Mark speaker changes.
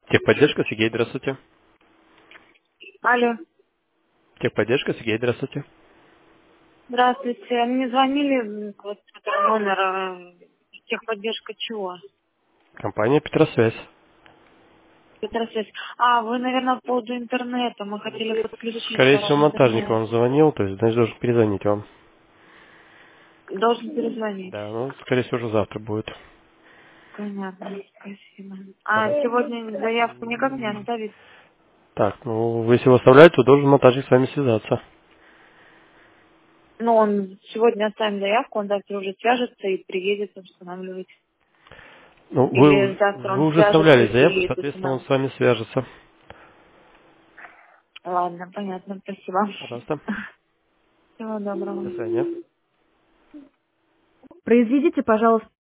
Speaker 1: Техподдержка, Сергей, здравствуйте.
Speaker 2: Алло,
Speaker 1: Техподдержка, Сергей, здравствуйте.
Speaker 2: здравствуйте. Мне звонили вот с этого номера. Техподдержка чего?
Speaker 1: Компания Петросвязь.
Speaker 2: Петросвязь. А, вы, наверное, по поводу интернета. Мы хотели подключить
Speaker 1: Скорее
Speaker 2: ваш
Speaker 1: всего, монтажник
Speaker 2: интернет.
Speaker 1: вам звонил, то есть, значит, должен перезвонить вам.
Speaker 2: Должен перезвонить.
Speaker 1: Да, ну, скорее всего, уже завтра будет.
Speaker 2: Понятно, спасибо. А
Speaker 1: Ага.
Speaker 2: сегодня заявку никак не оставить?
Speaker 1: Так, ну, вы если его оставляете, то должен монтажник с вами связаться.
Speaker 2: Ну, он сегодня оставим заявку, он завтра уже свяжется и приедет устанавливать.
Speaker 1: Ну,
Speaker 2: Или завтра
Speaker 1: вы
Speaker 2: он
Speaker 1: уже
Speaker 2: свяжется
Speaker 1: оставляли
Speaker 2: и
Speaker 1: заявку,
Speaker 2: приедет
Speaker 1: соответственно, он
Speaker 2: устанавливать.
Speaker 1: с вами свяжется.
Speaker 2: Ладно, понятно, спасибо.
Speaker 1: Пожалуйста.
Speaker 2: Всего
Speaker 1: До
Speaker 2: доброго.
Speaker 1: свидания.
Speaker 2: Произведите, пожалуйста,